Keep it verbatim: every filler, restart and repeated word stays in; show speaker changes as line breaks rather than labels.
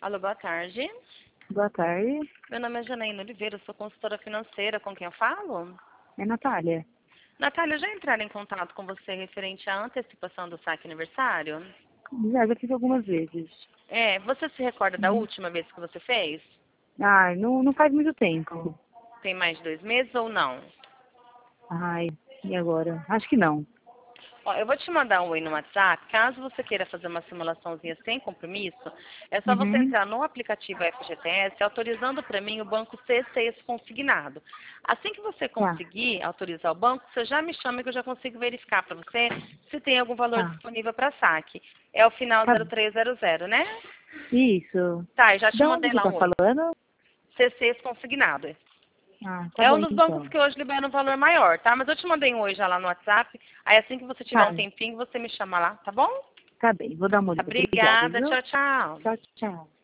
Alô, boa tarde.
Boa tarde.
Meu nome é Janaína Oliveira, eu sou consultora financeira. Com quem eu falo?
É Natália.
Natália, já entraram em contato com você referente à antecipação do saque aniversário?
Já, já fiz algumas vezes.
É, você se recorda da
Uhum.
última vez que você fez?
Ai, não, não faz muito tempo.
Tem mais de dois meses ou não?
Ai, e agora? Acho que não.
Ó, eu vou te mandar um oi no WhatsApp. Caso você queira fazer uma simulaçãozinha sem compromisso, é só você
Uhum.
entrar no aplicativo F G T S, autorizando para mim o banco C seis consignado. Assim que você
Tá,
conseguir autorizar o banco, você já me chama que eu já consigo verificar para você se tem algum valor
tá.
disponível para saque. É o final
Tá.
zero três zero zero, né?
Isso.
Tá, eu já te
Da onde
mandei
que
lá
tá
um oi.
falando?
C seis consignado.
Ah, tá
É um
bom
dos bancos
então.
que hoje liberam um valor maior, tá? Mas eu te mandei um oi já lá no WhatsApp. Aí assim que você tiver
Tá,
um tempinho, você me chama lá, tá bom?
tá bem. Vou dar uma olhada. Obrigada,
Obrigada.
viu?
Tchau, tchau.
Tchau, tchau.